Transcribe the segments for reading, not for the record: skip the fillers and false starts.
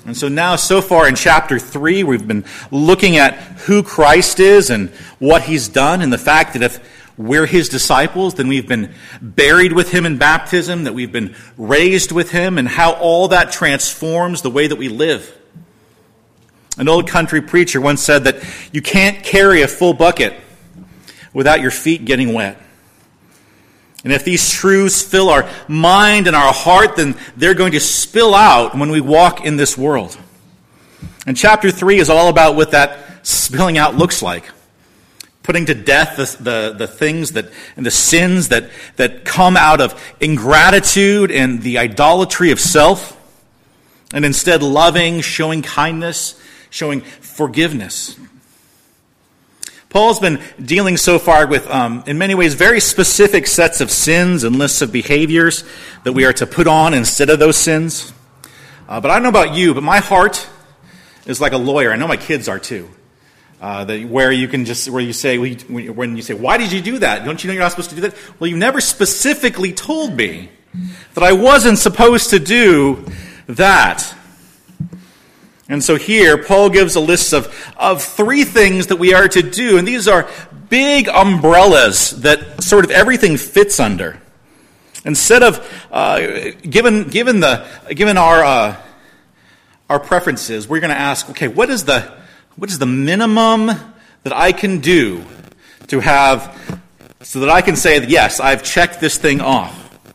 And so now, so far in chapter 3, we've been looking at who Christ is and what he's done, and the fact that if we're his disciples, then we've been buried with him in baptism, that we've been raised with him, and how all that transforms the way that we live. An old country preacher once said that you can't carry a full bucket without your feet getting wet. And if these truths fill our mind and our heart, then they're going to spill out when we walk in this world. And chapter 3 is all about what that spilling out looks like. Putting to death the things that and the sins that come out of ingratitude and the idolatry of self, and instead loving, showing kindness, showing forgiveness. Paul's been dealing so far with, in many ways, very specific sets of sins and lists of behaviors that we are to put on instead of those sins. But I don't know about you, but my heart is like a lawyer. I know my kids are too. Where you say, why did you do that? Don't you know you're not supposed to do that? Well, you never specifically told me that I wasn't supposed to do that. And so here, Paul gives a list of 3 things that we are to do, and these are big umbrellas that sort of everything fits under. Instead of given our preferences, we're going to ask, okay, what is the minimum that I can do to have so that I can say that yes, I've checked this thing off.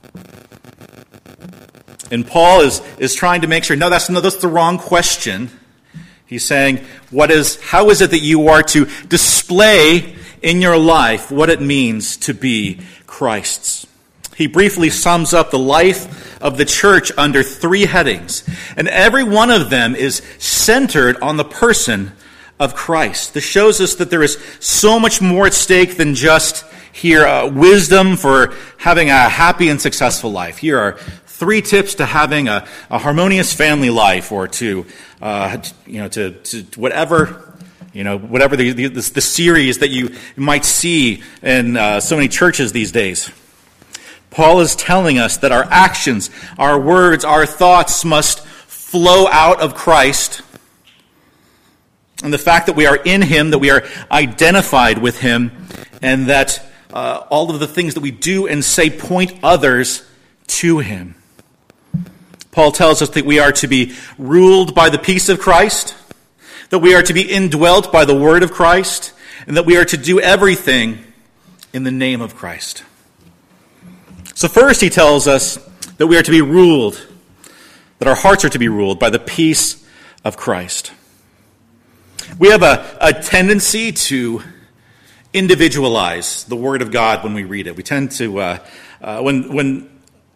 And Paul is trying to make sure, that's the wrong question. He's saying, how is it that you are to display in your life what it means to be Christ's? He briefly sums up the life of the church under 3 headings, and every one of them is centered on the person of Christ. This shows us that there is so much more at stake than just wisdom for having a happy and successful life. Here are 3 tips to having a harmonious family life, or to whatever the series that you might see in so many churches these days. Paul is telling us that our actions, our words, our thoughts must flow out of Christ, and the fact that we are in him, that we are identified with him, and that all of the things that we do and say point others to him. Paul tells us that we are to be ruled by the peace of Christ, that we are to be indwelt by the word of Christ, and that we are to do everything in the name of Christ. So first he tells us that we are to be ruled, that our hearts are to be ruled by the peace of Christ. We have a tendency to individualize the Word of God when we read it. We tend to, while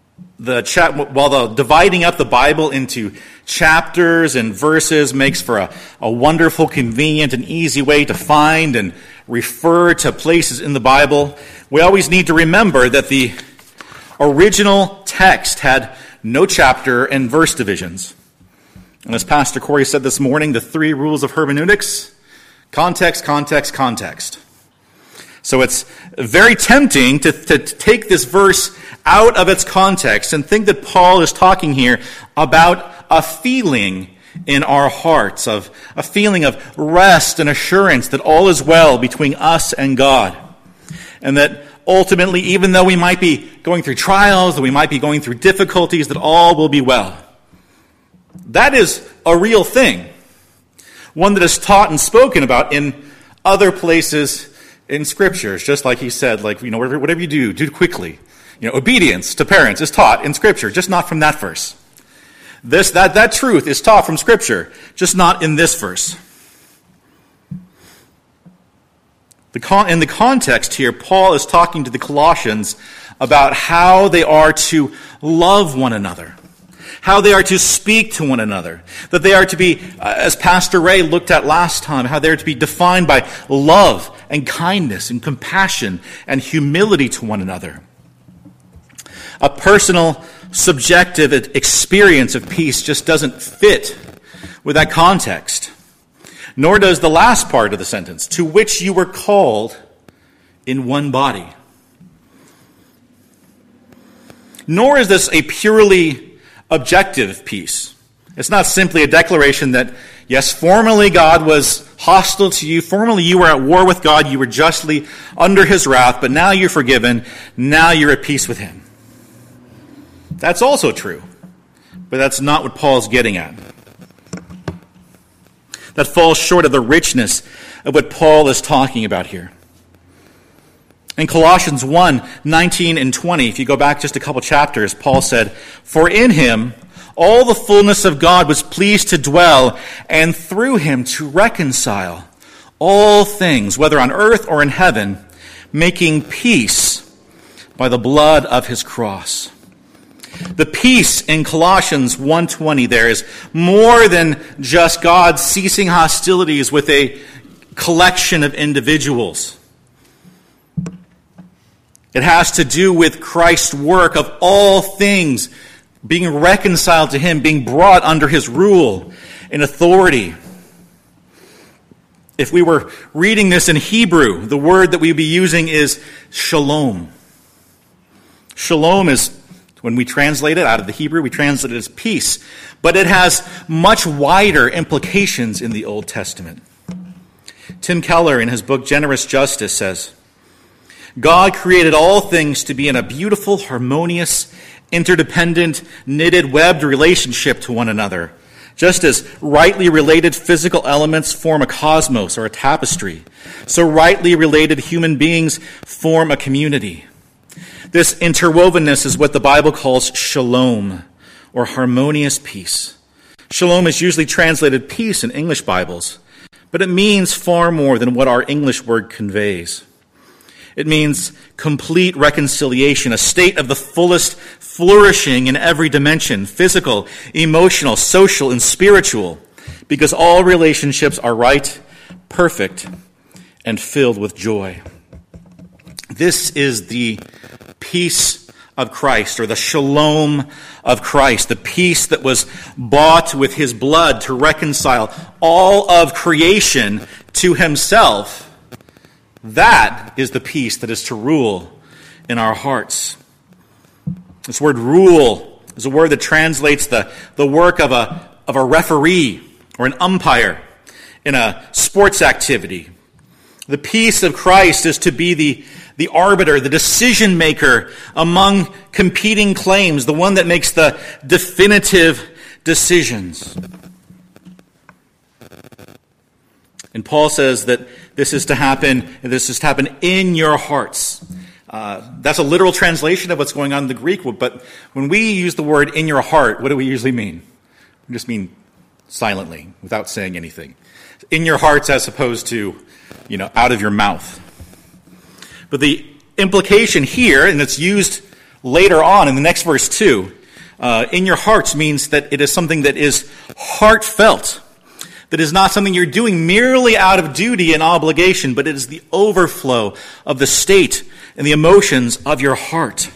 the dividing up the Bible into chapters and verses makes for a wonderful, convenient, and easy way to find and refer to places in the Bible, we always need to remember that the original text had no chapter and verse divisions. And as Pastor Corey said this morning, the 3 rules of hermeneutics: context, context, context. So it's very tempting to take this verse out of its context and think that Paul is talking here about a feeling in our hearts, of a feeling of rest and assurance that all is well between us and God. And that ultimately, even though we might be going through trials, that we might be going through difficulties, that all will be well. That is a real thing. One that is taught and spoken about in other places in Scriptures. Just like he said, whatever you do it quickly. Obedience to parents is taught in Scripture, just not from that verse. That truth is taught from Scripture, just not in this verse. In the context here, Paul is talking to the Colossians about how they are to love one another, how they are to speak to one another, that they are to be, as Pastor Ray looked at last time, how they are to be defined by love and kindness and compassion and humility to one another. A personal, subjective experience of peace just doesn't fit with that context. Nor does the last part of the sentence, to which you were called in one body. Nor is this a purely objective peace, It's not simply a declaration that, yes, formerly God was hostile to you. Formerly you were at war with God. You were justly under his wrath, but now you're forgiven. Now you're at peace with him. That's also true, but that's not what Paul's getting at. That falls short of the richness of what Paul is talking about here. In Colossians 1:19 and 20, if you go back just a couple chapters, Paul said, "For in him all the fullness of God was pleased to dwell, and through him to reconcile all things, whether on earth or in heaven, making peace by the blood of his cross." The peace in Colossians 1:20 there is more than just God ceasing hostilities with a collection of individuals. It has to do with Christ's work of all things being reconciled to him, being brought under his rule and authority. If we were reading this in Hebrew, the word that we'd be using is shalom. Shalom is, when we translate it out of the Hebrew, we translate it as peace. But it has much wider implications in the Old Testament. Tim Keller, in his book Generous Justice, says, "God created all things to be in a beautiful, harmonious, interdependent, knitted, webbed relationship to one another. Just as rightly related physical elements form a cosmos or a tapestry, so rightly related human beings form a community. This interwovenness is what the Bible calls shalom, or harmonious peace. Shalom is usually translated peace in English Bibles, but it means far more than what our English word conveys. It means complete reconciliation, a state of the fullest flourishing in every dimension, physical, emotional, social, and spiritual, because all relationships are right, perfect, and filled with joy." This is the peace of Christ, or the shalom of Christ, the peace that was bought with his blood to reconcile all of creation to himself. That is the peace that is to rule in our hearts. This word rule is a word that translates the work of a referee or an umpire in a sports activity. The peace of Christ is to be the arbiter, the decision maker among competing claims, the one that makes the definitive decisions. And Paul says that this is to happen in your hearts. That's a literal translation of what's going on in the Greek, but when we use the word in your heart, what do we usually mean? We just mean silently, without saying anything. In your hearts as opposed to, out of your mouth. But the implication here, and it's used later on in the next verse too, in your hearts means that it is something that is heartfelt. That is not something you're doing merely out of duty and obligation, but it is the overflow of the state and the emotions of your heart.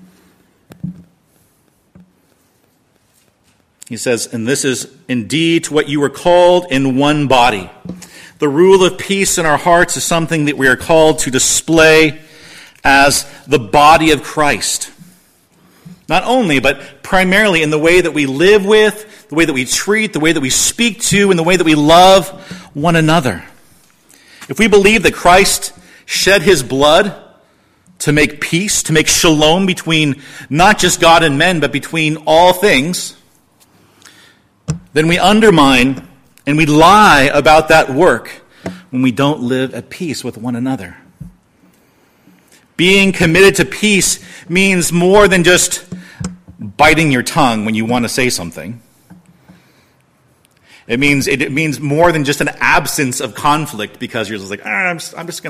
He says, "And this is indeed to what you were called in one body." The rule of peace in our hearts is something that we are called to display as the body of Christ. Not only, but primarily in the way that we live with, the way that we treat, the way that we speak to, and the way that we love one another. If we believe that Christ shed his blood to make peace, to make shalom between not just God and men, but between all things, then we undermine and we lie about that work when we don't live at peace with one another. Being committed to peace means more than just biting your tongue when you want to say something. It means more than just an absence of conflict because you're just like, I'll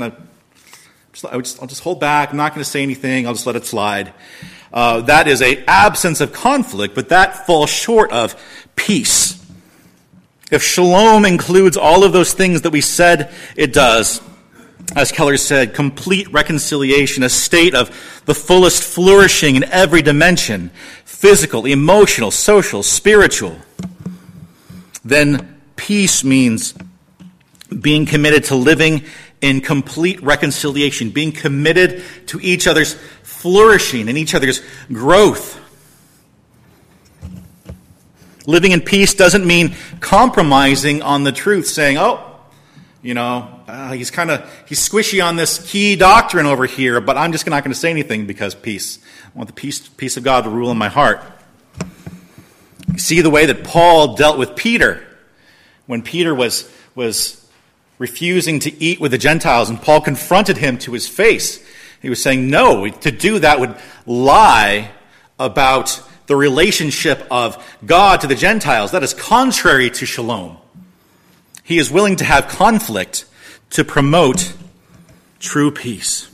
just hold back. I'm not going to say anything. I'll just let it slide. That is an absence of conflict, but that falls short of peace. If shalom includes all of those things that we said it does, as Keller said, complete reconciliation, a state of the fullest flourishing in every dimension, physical, emotional, social, spiritual, then peace means being committed to living in complete reconciliation, being committed to each other's flourishing and each other's growth. Living in peace doesn't mean compromising on the truth, saying, he's squishy on this key doctrine over here, but I'm just not going to say anything because peace. I want the peace of God to rule in my heart. You see the way that Paul dealt with Peter when Peter was refusing to eat with the Gentiles, and Paul confronted him to his face. He was saying, no, to do that would lie about the relationship of God to the Gentiles. That is contrary to shalom. He is willing to have conflict to promote true peace.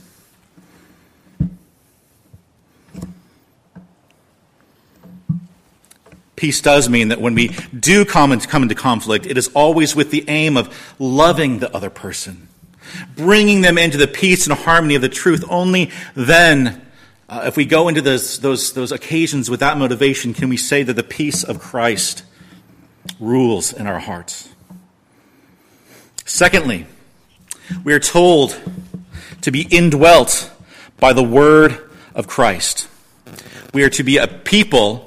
Peace does mean that when we do come into conflict, it is always with the aim of loving the other person, bringing them into the peace and harmony of the truth. Only then, if we go into those occasions with that motivation, can we say that the peace of Christ rules in our hearts. Secondly, we are told to be indwelt by the word of Christ. We are to be a people.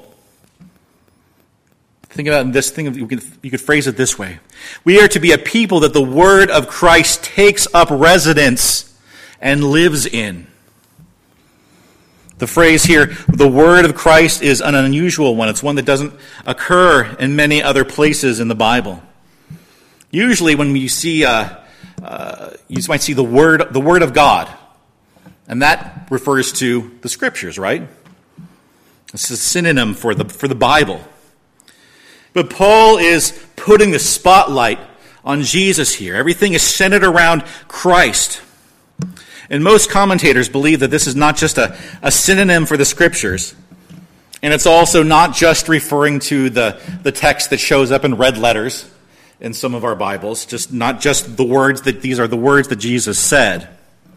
Think about this thing. You could phrase it this way. We are to be a people that the word of Christ takes up residence and lives in. The phrase here, the word of Christ, is an unusual one. It's one that doesn't occur in many other places in the Bible. Usually when you see, you might see the word of God, and that refers to the Scriptures, right? It's a synonym for the Bible. But Paul is putting the spotlight on Jesus here. Everything is centered around Christ. And most commentators believe that this is not just a synonym for the Scriptures, and it's also not just referring to the text that shows up in red letters in some of our Bibles, not just the words that these are the words that Jesus said.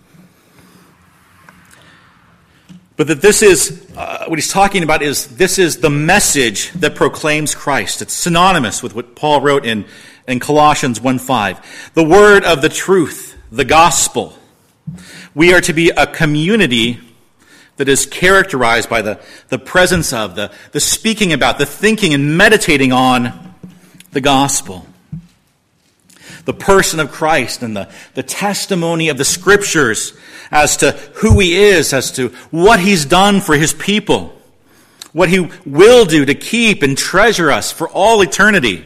But that this is, what he's talking about is, this is the message that proclaims Christ. It's synonymous with what Paul wrote in Colossians 1:5. The word of the truth, the gospel. We are to be a community that is characterized by the presence of, the speaking about, the thinking and meditating on the gospel. The person of Christ and the testimony of the Scriptures as to who he is, as to what he's done for his people, what he will do to keep and treasure us for all eternity.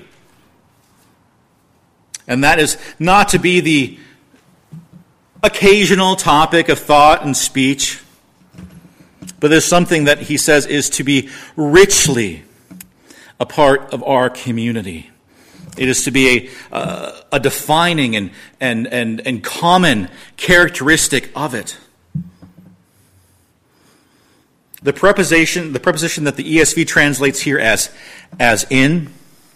And that is not to be the occasional topic of thought and speech, but there's something that he says is to be richly a part of our community. It is to be a defining and common characteristic of it. The preposition that the ESV translates here as in,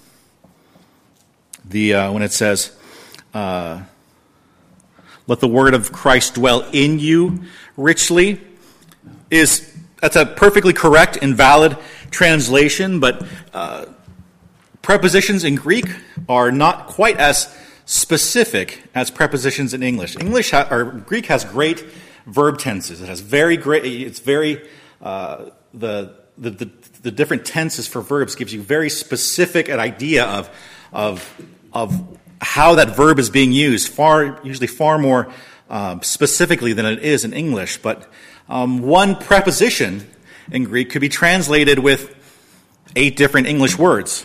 when it says, let the word of Christ dwell in you richly, that's a perfectly correct and valid translation, but prepositions in Greek are not quite as specific as prepositions in English. Greek has great verb tenses. It has very great. It's very the different tenses for verbs gives you very specific an idea of how that verb is being used. Usually far more specifically than it is in English. But one preposition in Greek could be translated with 8 different English words.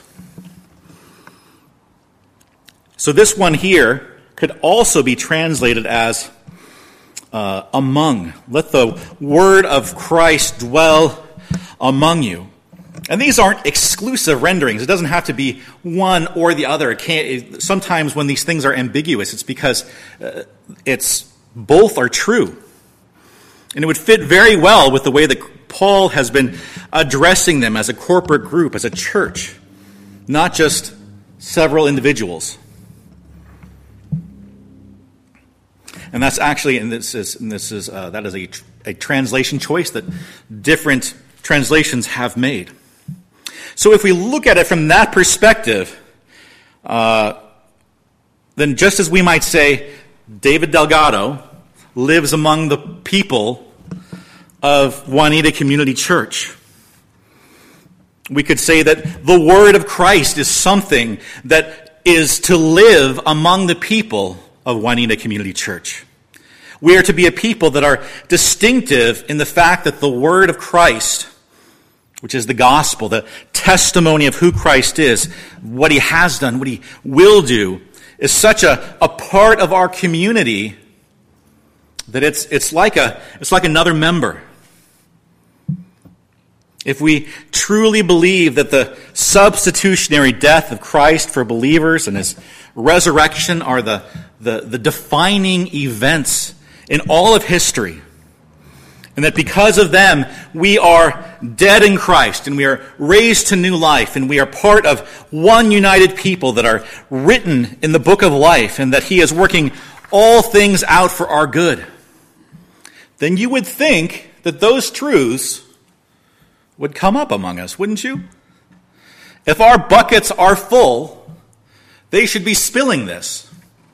So this one here could also be translated as among. Let the word of Christ dwell among you. And these aren't exclusive renderings. It doesn't have to be one or the other. Sometimes when these things are ambiguous, it's because both are true. And it would fit very well with the way that Paul has been addressing them as a corporate group, as a church, not just several individuals. And that's actually, that is a translation choice that different translations have made. So if we look at it from that perspective, then just as we might say David Delgado lives among the people of Juanita Community Church, We could say that the word of Christ is something that is to live among the people of Juanita Community Church. We are to be a people that are distinctive in the fact that the word of Christ, which is the gospel, the testimony of who Christ is, what he has done, what he will do, is such a part of our community that it's like another member. If we truly believe that the substitutionary death of Christ for believers and his resurrection are the defining events in all of history, and that because of them we are dead in Christ and we are raised to new life and we are part of one united people that are written in the book of life and that he is working all things out for our good, then you would think that those truths would come up among us, wouldn't you? If our buckets are full, they should be spilling this.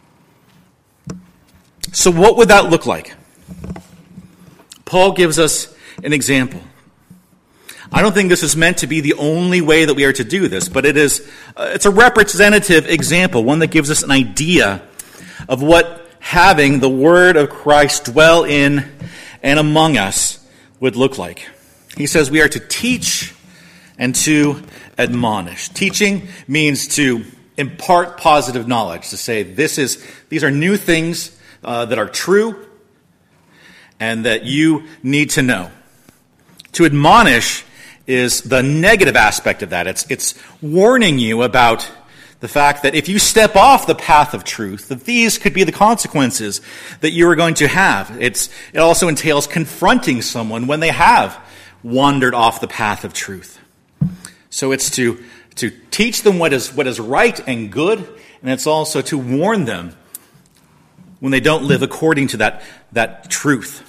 So what would that look like? Paul gives us an example. I don't think this is meant to be the only way that we are to do this, but it's a representative example, one that gives us an idea of what having the word of Christ dwell in and among us would look like. He says we are to teach and to admonish. Teaching means to impart positive knowledge, to say these are new things that are true and that you need to know. To admonish is the negative aspect of that. It's warning you about the fact that if you step off the path of truth, that these could be the consequences that you are going to have. It also entails confronting someone when they have wandered off the path of truth. So it's to teach them what is right and good, and it's also to warn them when they don't live according to that truth.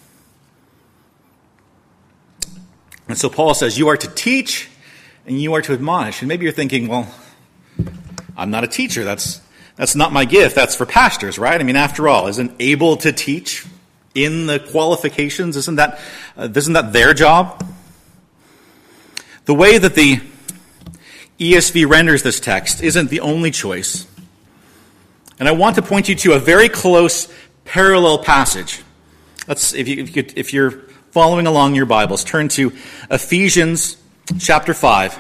And so Paul says you are to teach and you are to admonish. And maybe you're thinking, well, I'm not a teacher. That's not my gift. That's for pastors, right? I mean, after all, isn't able to teach in the qualifications? Isn't that their job? The way that the ESV renders this text isn't the only choice. And I want to point you to a very close parallel passage. If you're following along your Bibles, turn to Ephesians chapter 5,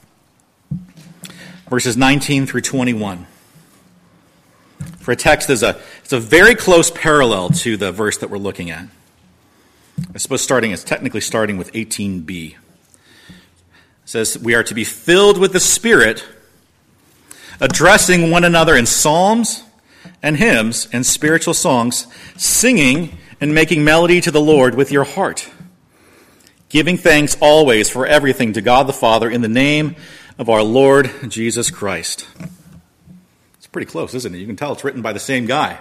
verses 19 through 21. For a text, it's a very close parallel to the verse that we're looking at. I suppose it's technically starting with 18b. It says, we are to be filled with the Spirit, addressing one another in psalms and hymns and spiritual songs, singing and making melody to the Lord with your heart, giving thanks always for everything to God the Father in the name of our Lord Jesus Christ. It's pretty close, isn't it? You can tell it's written by the same guy.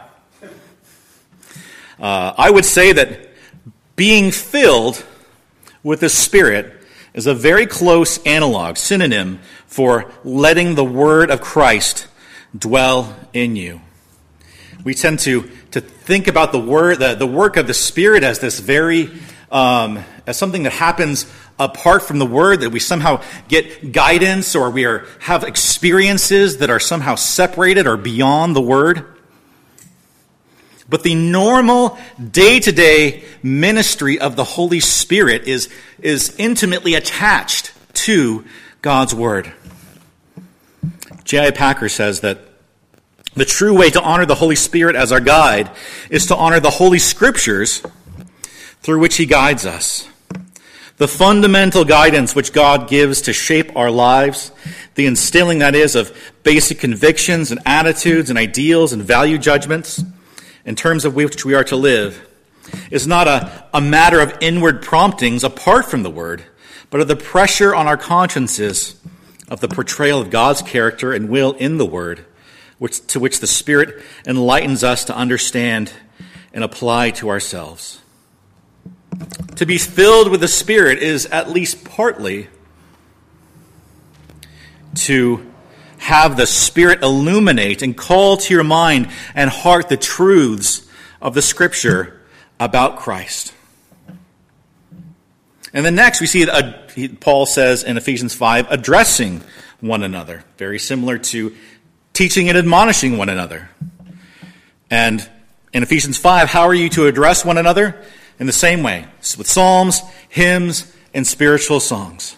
I would say that being filled with the Spirit is a very close analog, synonym for letting the word of Christ dwell in you. We tend to think about the work of the Spirit as this very, as something that happens apart from the Word, that we somehow get guidance or have experiences that are somehow separated or beyond the Word. But the normal day-to-day ministry of the Holy Spirit is intimately attached to God's Word. J.I. Packer says that the true way to honor the Holy Spirit as our guide is to honor the Holy Scriptures through which he guides us. The fundamental guidance which God gives to shape our lives, the instilling, that is, of basic convictions and attitudes and ideals and value judgments in terms of which we are to live, is not a matter of inward promptings apart from the Word, but of the pressure on our consciences of the portrayal of God's character and will in the Word, to which the Spirit enlightens us to understand and apply to ourselves. To be filled with the Spirit is at least partly to have the Spirit illuminate and call to your mind and heart the truths of the Scripture about Christ. And then next we see Paul says in Ephesians 5, addressing one another, very similar to teaching and admonishing one another. And in Ephesians 5, how are you to address one another? In the same way, with psalms, hymns, and spiritual songs.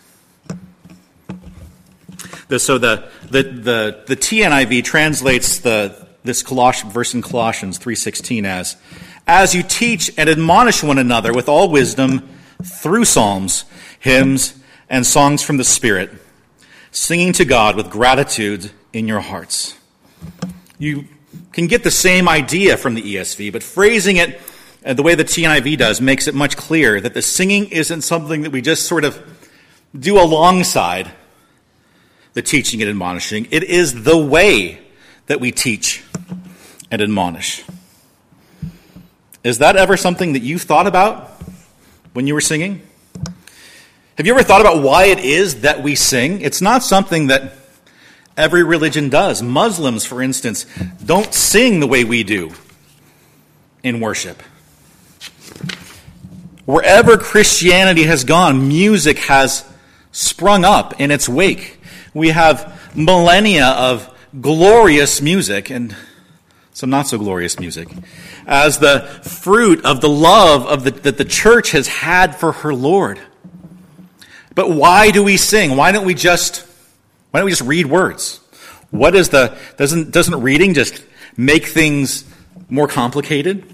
So the TNIV translates this verse in Colossians 3:16 as you teach and admonish one another with all wisdom through psalms, hymns, and songs from the Spirit, singing to God with gratitude in your hearts. You can get the same idea from the ESV, but phrasing it the way the TNIV does makes it much clearer that the singing isn't something that we just sort of do alongside the teaching and admonishing. It is the way that we teach and admonish. Is that ever something that you thought about when you were singing? Have you ever thought about why it is that we sing? It's not something that every religion does. Muslims, for instance, don't sing the way we do in worship. Wherever Christianity has gone, music has sprung up in its wake. We have millennia of glorious music and some not so glorious music as the fruit of the love that the church has had for her Lord. But why do we sing? Why don't we just read words? Doesn't reading just make things more complicated?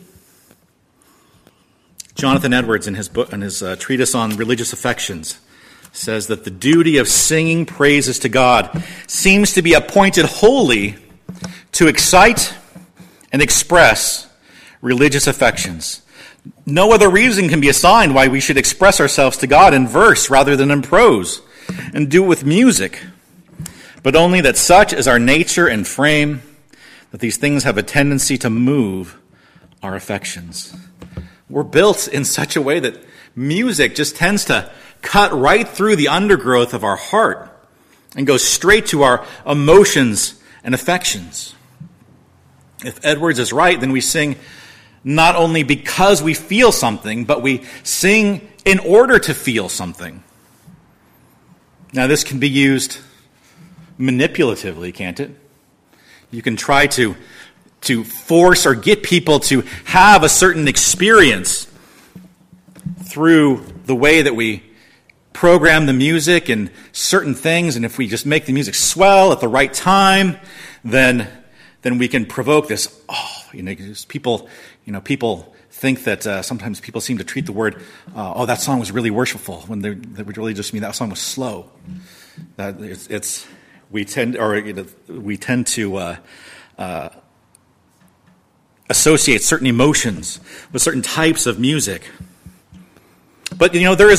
Jonathan Edwards in his treatise on religious affections says that the duty of singing praises to God seems to be appointed wholly to excite and express religious affections. No other reason can be assigned why we should express ourselves to God in verse rather than in prose, and do it with music, but only that such is our nature and frame, that these things have a tendency to move our affections. We're built in such a way that music just tends to cut right through the undergrowth of our heart and go straight to our emotions and affections. If Edwards is right, then we sing not only because we feel something, but we sing in order to feel something. Now, this can be used manipulatively, can't it? You can try to force or get people to have a certain experience through the way that we program the music and certain things, and if we just make the music swell at the right time, then we can provoke this. People think that sometimes people seem to treat the word, that song was really worshipful, when they would really just mean that song was slow. We tend to associate certain emotions with certain types of music. But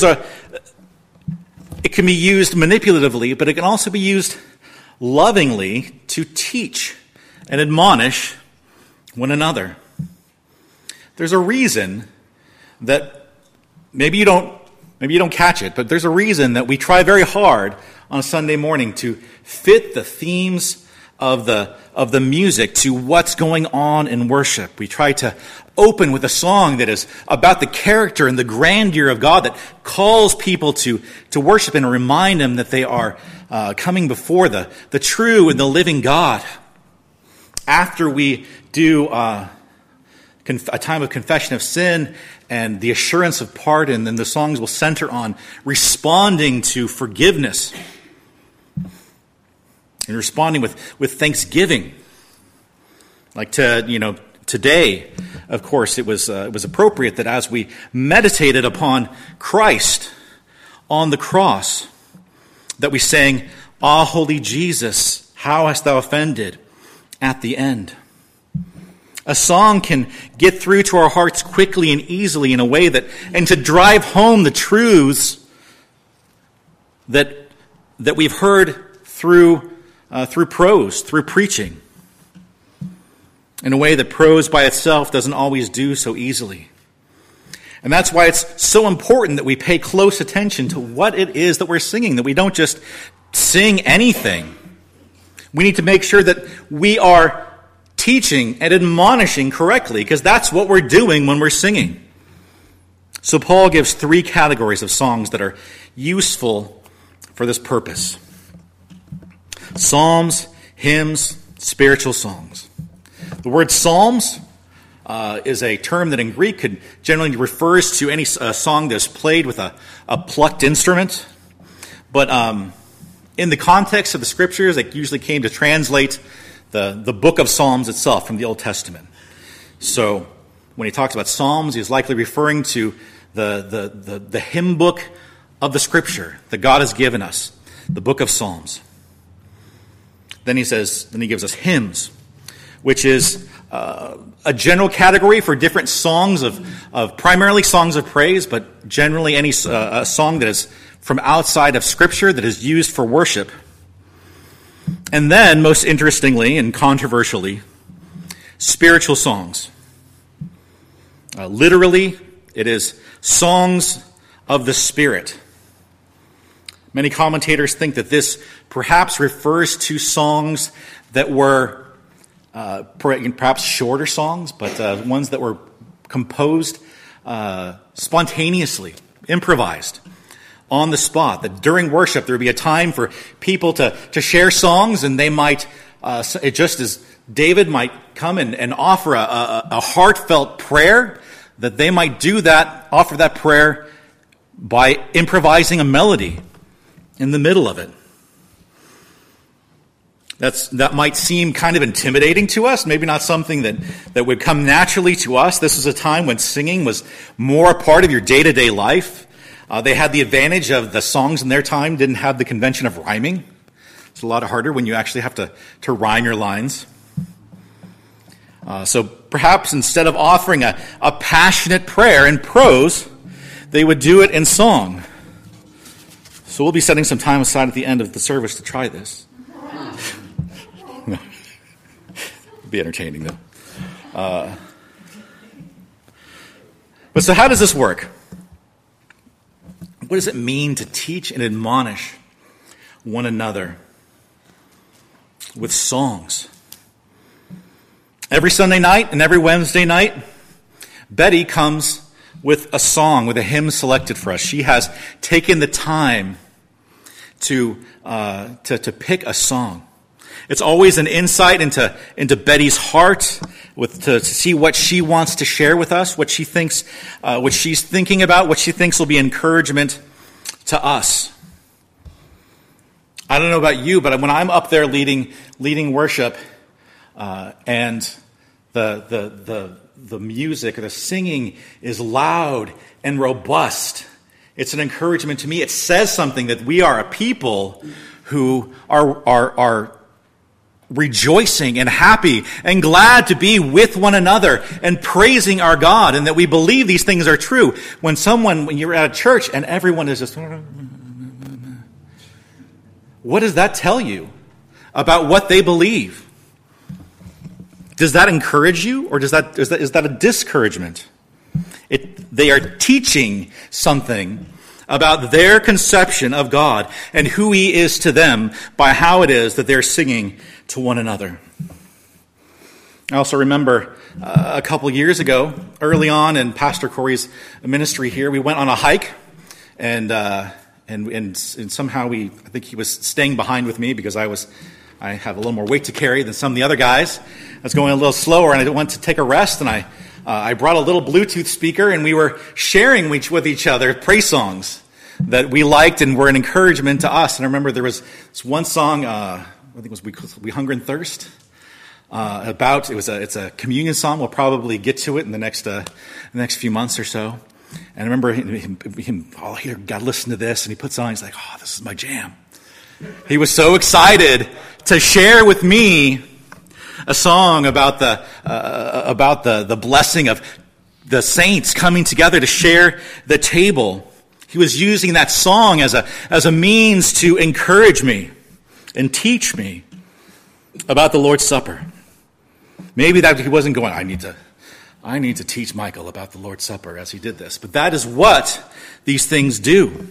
it can be used manipulatively, but it can also be used lovingly to teach and admonish one another. There's a reason that maybe you don't catch it, but there's a reason that we try very hard on a Sunday morning to fit the themes of the music to what's going on in worship. We try to open with a song that is about the character and the grandeur of God, that calls people to worship and remind them that they are coming before the true and the living God. After we do a time of confession of sin and the assurance of pardon, then the songs will center on responding to forgiveness and responding with thanksgiving. Like today, of course, it was appropriate that as we meditated upon Christ on the cross, that we sang, "Ah, holy Jesus, how hast thou offended?" at the end. A song can get through to our hearts quickly and easily in a way and to drive home the truths that we've heard through prose, through preaching, in a way that prose by itself doesn't always do so easily. And that's why it's so important that we pay close attention to what it is that we're singing, that we don't just sing anything. We need to make sure that we are teaching and admonishing correctly, because that's what we're doing when we're singing. So Paul gives 3 categories of songs that are useful for this purpose: psalms, hymns, spiritual songs. The word psalms is a term that in Greek generally refers to any song that's played with a plucked instrument. But in the context of the scriptures, it usually came to translate the book of Psalms itself from the Old Testament. So when he talks about psalms, he's likely referring to the hymn book of the scripture that God has given us, the book of Psalms. Then he gives us hymns, which is a general category for different songs of primarily songs of praise, but generally any a song that is from outside of Scripture that is used for worship. And then, most interestingly and controversially, spiritual songs. Literally, it is songs of the Spirit. Many commentators think that this perhaps refers to songs that were perhaps shorter songs, but ones that were composed spontaneously, improvised, on the spot. That during worship there would be a time for people to share songs, and they might, just as David might come and offer a heartfelt prayer, that they might offer that prayer by improvising a melody in the middle of it. That might seem kind of intimidating to us, maybe not something that would come naturally to us. This is a time when singing was more a part of your day-to-day life. They had the advantage of the songs in their time didn't have the convention of rhyming. It's a lot harder when you actually have to rhyme your lines. So perhaps instead of offering a passionate prayer in prose, they would do it in song. So we'll be setting some time aside at the end of the service to try this. It'll be entertaining, though. But so how does this work? What does it mean to teach and admonish one another with songs? Every Sunday night and every Wednesday night, Betty comes with a song, with a hymn selected for us. She has taken the time to pick a song. It's always an insight into Betty's heart, to see what she wants to share with us, what she thinks, what she's thinking about, what she thinks will be encouragement to us. I don't know about you, but when I'm up there leading worship, and the music or the singing is loud and robust, it's an encouragement to me. It says something that we are a people who are rejoicing and happy and glad to be with one another and praising our God, and that we believe these things are true. When you're at a church and everyone is just, what does that tell you about what they believe? Does that encourage you, or is that a discouragement? They are teaching something about their conception of God and who He is to them by how it is that they're singing to one another. I also remember a couple years ago, early on in Pastor Corey's ministry here, we went on a hike, and somehow I think he was staying behind with me because I have a little more weight to carry than some of the other guys. I was going a little slower, and I went to take a rest, and I brought a little Bluetooth speaker, and we were sharing with each other praise songs that we liked and were an encouragement to us. And I remember there was this one song, I think it was We Hunger and Thirst, it's a communion song. We'll probably get to it in the next few months or so. And I remember him God, listen to this, and he puts on, he's like, oh, this is my jam. He was so excited to share with me a song about the blessing of the saints coming together to share the table. He was using that song as a means to encourage me and teach me about the Lord's Supper. Maybe that he wasn't going, I need to teach Michael about the Lord's Supper as he did this. But that is what these things do.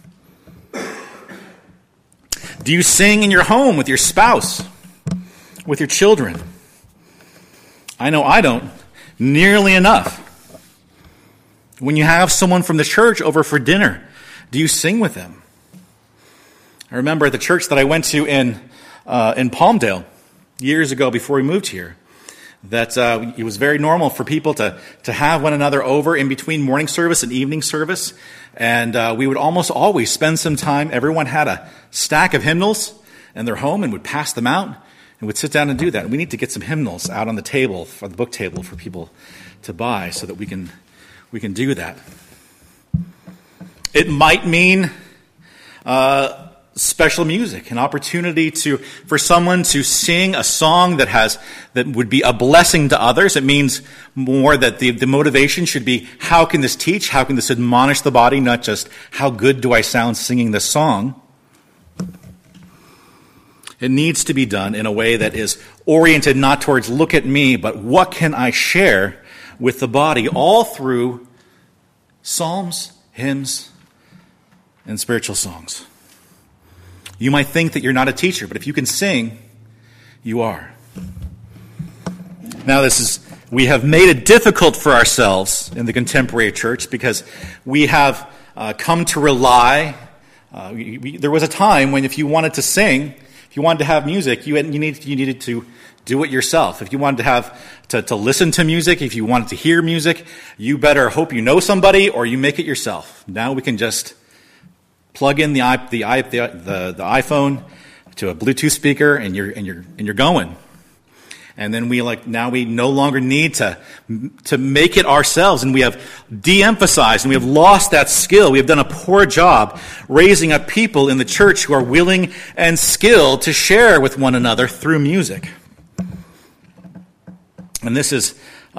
Do you sing in your home with your spouse, with your children? I know I don't nearly enough. When you have someone from the church over for dinner, do you sing with them? I remember at the church that I went to in Palmdale years ago before we moved here, that it was very normal for people to have one another over in between morning service and evening service. And we would almost always spend some time. Everyone had a stack of hymnals in their home and would pass them out and would sit down and do that. And we need to get some hymnals out on the table, for the book table, for people to buy so that we can do that. It might mean special music, an opportunity for someone to sing a song that would be a blessing to others. It means more that the motivation should be, how can this teach? How can this admonish the body? Not just, how good do I sound singing this song? It needs to be done in a way that is oriented not towards look at me, but what can I share with the body, all through psalms, hymns, and spiritual songs. You might think that you're not a teacher, but if you can sing, you are. Now we have made it difficult for ourselves in the contemporary church because we have come to rely. There was a time when if you wanted to sing, if you wanted to have music, you needed to do it yourself. If you wanted to have to listen to music, if you wanted to hear music, you better hope you know somebody or you make it yourself. Now we can just plug in the iPhone to a Bluetooth speaker and you're going. And then we no longer need to make it ourselves, and we have de-emphasized and we have lost that skill. We have done a poor job raising up people in the church who are willing and skilled to share with one another through music. And this has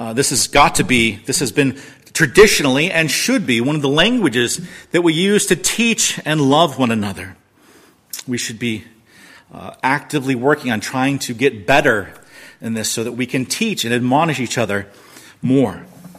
been traditionally and should be one of the languages that we use to teach and love one another. We should be actively working on trying to get better in this so that we can teach and admonish each other more.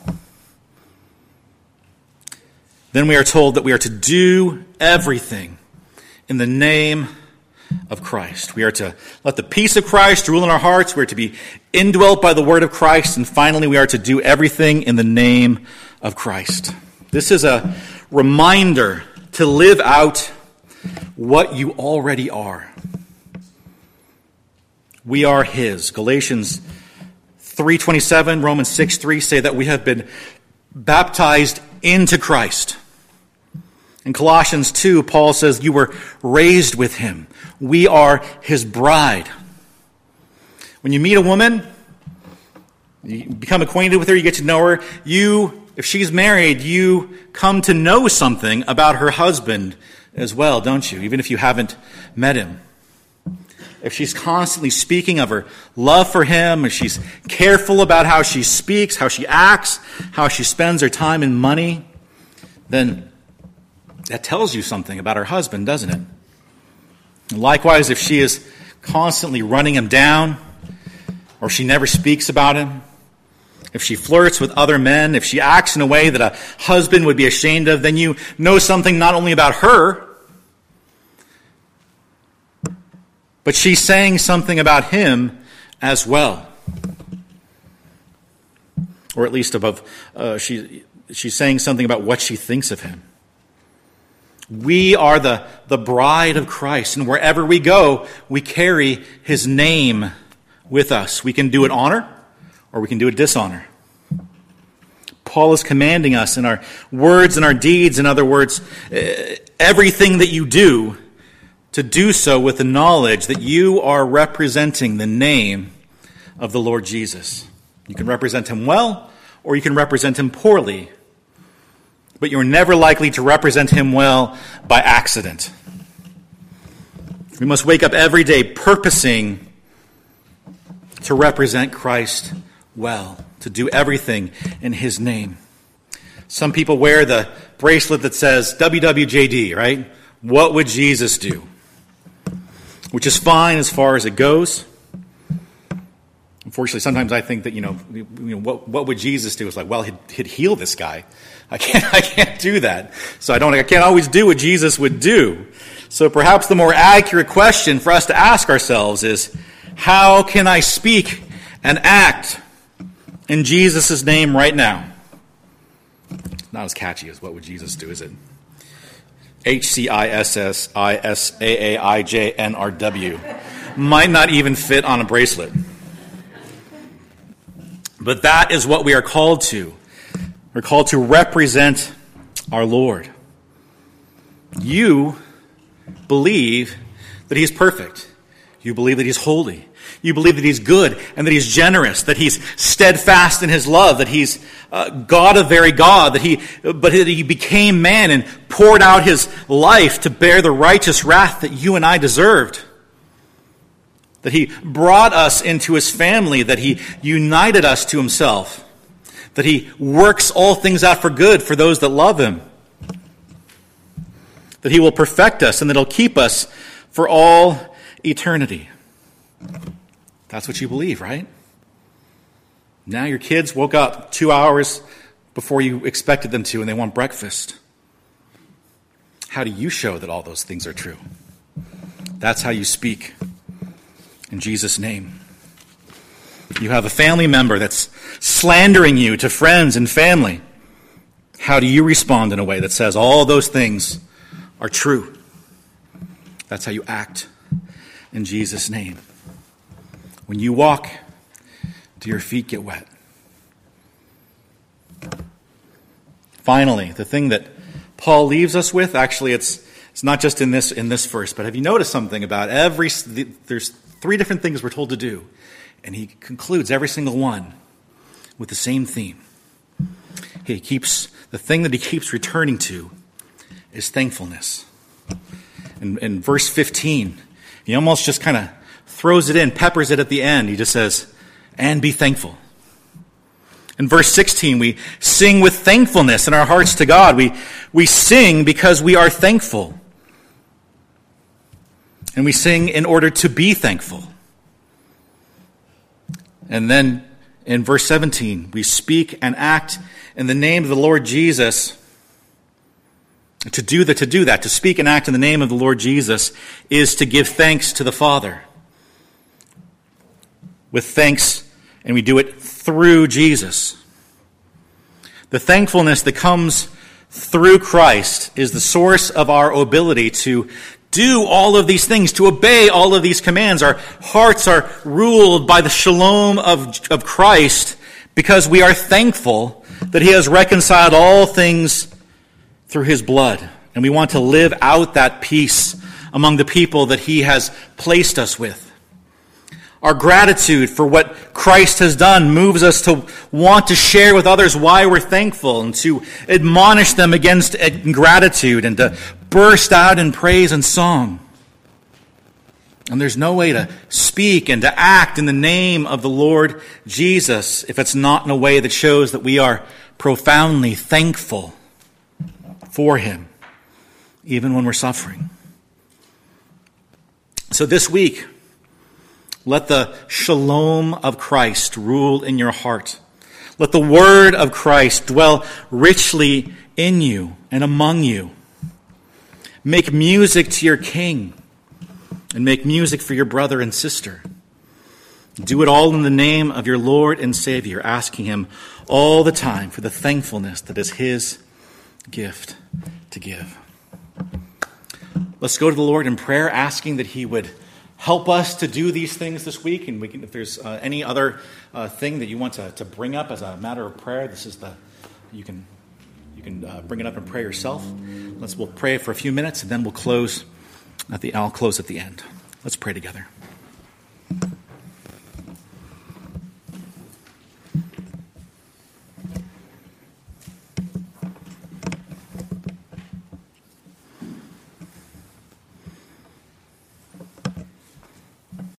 Then we are told that we are to do everything in the name of Christ. We are to let the peace of Christ rule in our hearts. We are to be indwelt by the word of Christ. And finally, we are to do everything in the name of Christ. This is a reminder to live out what you already are. We are his. Galatians 3:27, Romans 6:3 say that we have been baptized into Christ. In Colossians 2, Paul says, you were raised with him. We are his bride. When you meet a woman, you become acquainted with her, you get to know her, if she's married, you come to know something about her husband as well, don't you? Even if you haven't met him. If she's constantly speaking of her love for him, if she's careful about how she speaks, how she acts, how she spends her time and money, then that tells you something about her husband, doesn't it? And likewise, if she is constantly running him down, or she never speaks about him, if she flirts with other men, if she acts in a way that a husband would be ashamed of, then you know something not only about her, but she's saying something about him as well. Or at least she's saying something about what she thinks of him. We are the bride of Christ, and wherever we go, we carry his name with us. We can do it honor, or we can do it dishonor. Paul is commanding us in our words and our deeds, in other words, everything that you do, to do so with the knowledge that you are representing the name of the Lord Jesus. You can represent him well, or you can represent him poorly. But you're never likely to represent him well by accident. We must wake up every day purposing to represent Christ well, to do everything in his name. Some people wear the bracelet that says WWJD, right? What would Jesus do? Which is fine as far as it goes. Unfortunately, sometimes I think that, what would Jesus do? It's like, well, he'd heal this guy. I can't do that. So I can't always do what Jesus would do. So perhaps the more accurate question for us to ask ourselves is, how can I speak and act in Jesus' name right now? not as catchy as what would Jesus do, is it? HCISSISAAIJNRW. Might not even fit on a bracelet. But that is what we are called to. We're called to represent our Lord. You believe that he's perfect. You believe that he's holy. You believe that he's good and that he's generous, that he's steadfast in his love, that he's God of very God, that he became man and poured out his life to bear the righteous wrath that you and I deserved. That he brought us into his family, that he united us to himself, that he works all things out for good for those that love him, that he will perfect us and that he'll keep us for all eternity. That's what you believe, right? Now your kids woke up 2 hours before you expected them to and they want breakfast. How do you show that all those things are true? That's how you speak. In Jesus' name. You have a family member that's slandering you to friends and family. How do you respond in a way that says all those things are true? That's how you act in Jesus' name. When you walk, do your feet get wet? Finally, the thing that Paul leaves us with, actually it's not just in this verse, but have you noticed something about there's 3 different things we're told to do, and he concludes every single one with the same theme. The thing that he keeps returning to is thankfulness. In verse 15, he almost just kind of throws it in, peppers it at the end. He just says, and be thankful. In verse 16, we sing with thankfulness in our hearts to God. We sing because we are thankful. And we sing in order to be thankful. And then in verse 17, we speak and act in the name of the Lord Jesus. To do that, to speak and act in the name of the Lord Jesus is to give thanks to the Father. With thanks, and we do it through Jesus. The thankfulness that comes through Christ is the source of our ability to do all of these things, to obey all of these commands. Our hearts are ruled by the shalom of Christ because we are thankful that he has reconciled all things through his blood. And we want to live out that peace among the people that he has placed us with. Our gratitude for what Christ has done moves us to want to share with others why we're thankful and to admonish them against ingratitude and to burst out in praise and song. And there's no way to speak and to act in the name of the Lord Jesus if it's not in a way that shows that we are profoundly thankful for him, even when we're suffering. So this week, let the shalom of Christ rule in your heart. Let the word of Christ dwell richly in you and among you. Make music to your King and make music for your brother and sister. Do it all in the name of your Lord and Savior, asking him all the time for the thankfulness that is his gift to give. Let's go to the Lord in prayer, asking that he would help us to do these things this week. And if there's any other thing that you want to bring up as a matter of prayer, you can bring it up and pray yourself. We'll pray for a few minutes and then I'll close at the end. Let's pray together.